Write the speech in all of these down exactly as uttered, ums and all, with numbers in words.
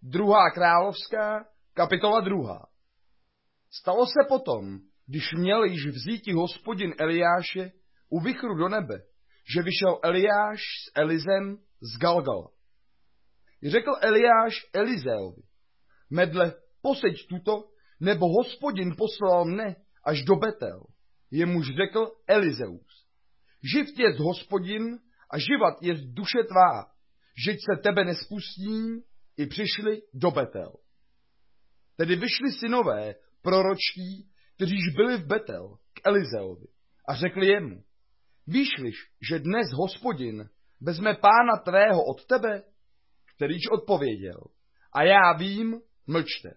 Druhá královská, kapitola druhá. Stalo se potom, když měl již vzíti Hospodin Eliáše u vichru do nebe, že vyšel Eliáš s Elizem z Galgala. I řekl Eliáš Elizeovi: Medle, poseď tuto, nebo Hospodin poslal mne až do Betel. Jemuž řekl Elizeus: Živ jest Hospodin a živat jest duše tvá, žeť se tebe nespustím, i přišli do Betel. Tedy vyšli synové proročtí, kteříž byli v Betel, k Elizeovi, a řekli jemu: Víšliš, že dnes Hospodin vezme pána tvého od tebe? Kterýž odpověděl: A já vím, mlčte.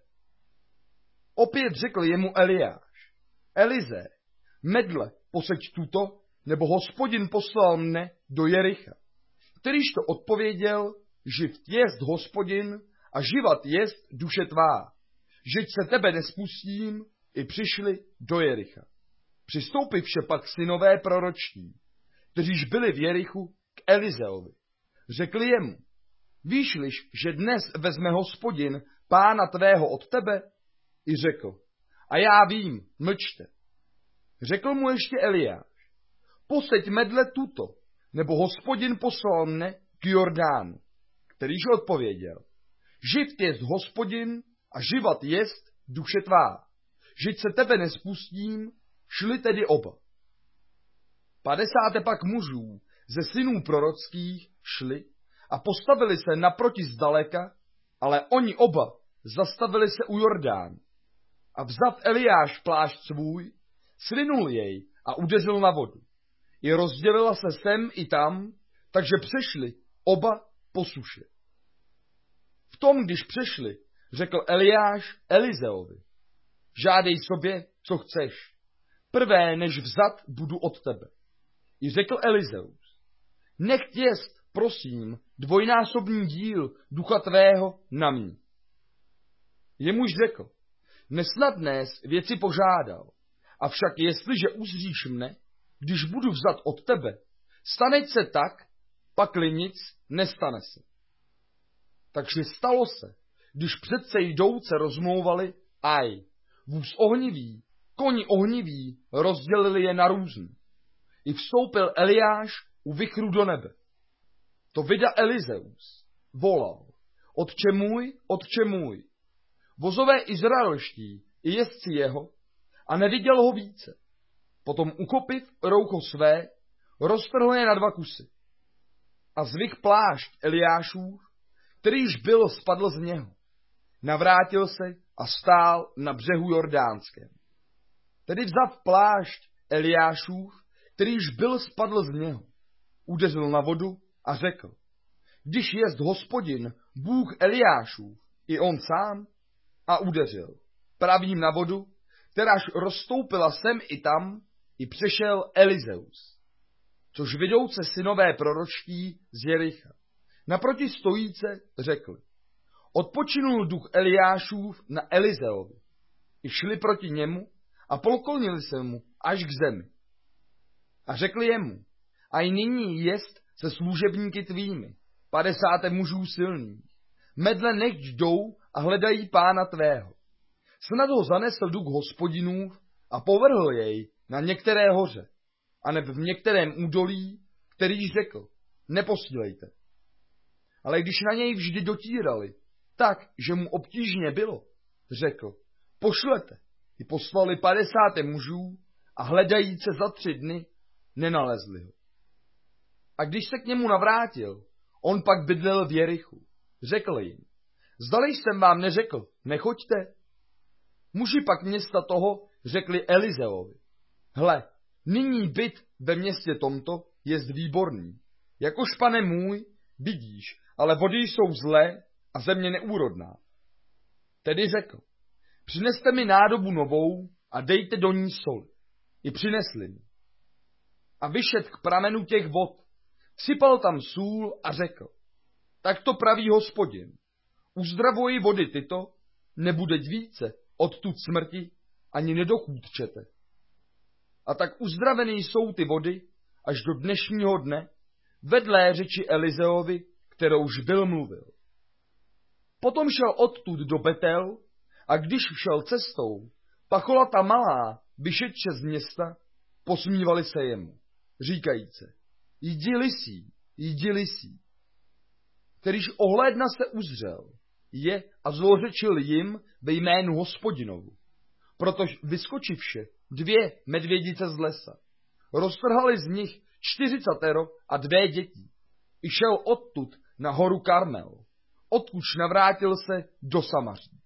Opět řekl jemu Eliáš: Elize, medle, poseď tuto, nebo Hospodin poslal mne do Jericha. Kterýž to odpověděl: Živ jest Hospodin a živat jest duše tvá, žeť se tebe nespustím, i přišli do Jericha. Přistoupivše pak synové proročtí, kteříž byli v Jerichu, k Elizeovi, řekli jemu: Víšliš, že dnes vezme Hospodin pána tvého od tebe? I řekl: A já vím, mlčte. Řekl mu ještě Eliáš: Poseď medle tuto, nebo Hospodin poslal mne k Jordánu. Kterýž odpověděl: Živ jest Hospodin a živat jest duše tvá, žeť se tebe nespustím, šli tedy oba. Padesáte pak mužů ze synů prorockých šli a postavili se naproti zdaleka, ale oni oba zastavili se u Jordánu. A vzav Eliáš plášť svůj, svinul jej a udeřil na vodu. I rozdělila se sem i tam, takže přešli oba po suše. V tom, když přešli, řekl Eliáš Elizeovi: Žádej sobě, co chceš, prvé než vzat budu od tebe. I řekl Elizeus: Nechť jest, prosím, dvojnásobný díl ducha tvého na mě. Jemuž řekl: Nesnadné věci požádal, avšak jestliže uzříš mne, když budu vzat od tebe, staneť se tak, pakli nic nestane se. Takže stalo se, když přece jdouce rozmlouvali, aj, vůz ohnivý, koni ohniví, rozdělili je na různý. I vstoupil Eliáš u vichru do nebe. To vida Elizeus volal: Otče můj, otče můj, vozové izraelští i jezdci jeho, a neviděl ho více. Potom ukopiv roucho své, roztrhl je na dva kusy. A zvih plášť Eliášův, kterýž byl, spadl z něho. Navrátil se a stál na břehu Jordánském. Tedy vzav plášť Eliášův, kterýž byl, spadl z něho, udeřil na vodu a řekl: Když jest Hospodin, Bůh Eliášův, i on sám, a udeřil pravým na vodu, kteráž rozstoupila sem i tam, i přešel Elizeus. Což vidouce synové proročtí z Jericha naproti stojíce řekli: Odpočinul duch Eliášův na Elizeovi. I šli proti němu a poklonili se mu až k zemi. A řekli jemu: A i nyní jest se služebníky tvými, padesáté mužů silných, medle nechť jdou a hledají pána tvého. Snad ho zanesl duch Hospodinův a povrhl jej na některé hoře, aneb v některém údolí, který řekl: Neposílejte. Ale když na něj vždy dotírali, tak, že mu obtížně bylo, řekl: Pošlete. I poslali padesáté mužů a hledajíce za tři dny nenalezli ho. A když se k němu navrátil, on pak bydlel v Jerichu. Řekl jim: Zdali jsem vám neřekl, nechoďte? Muži pak města toho řekli Elizeovi: Hle, nyní byt ve městě tomto jest výborný. Jakož, pane můj, vidíš, ale vody jsou zlé a země neúrodná. Tedy řekl: Přineste mi nádobu novou a dejte do ní soli. I přinesli mi. A vyšet k pramenu těch vod, sypal tam sůl a řekl: Tak to praví Hospodin, uzdravuji vody tyto, nebudeť více odtud smrti, ani nedochůdčete. A tak uzdraveny jsou ty vody až do dnešního dne, vedlé řeči Elizeovi, kterouž byl mluvil. Potom šel odtud do Betel a když šel cestou, pacholata malá, vyšetče z města, posmívali se jemu, říkajíce, jdi lisí, jdi lisí. Kterýž ohlédna se uzřel, je a zlořečil jim ve jménu Hospodinovu. Protož vyskočivše dvě medvědice z lesa, roztrhali z nich čtyřicatero a dvě dětí. I šel odtud na horu Karmel, odkuž navrátil se do Samaří.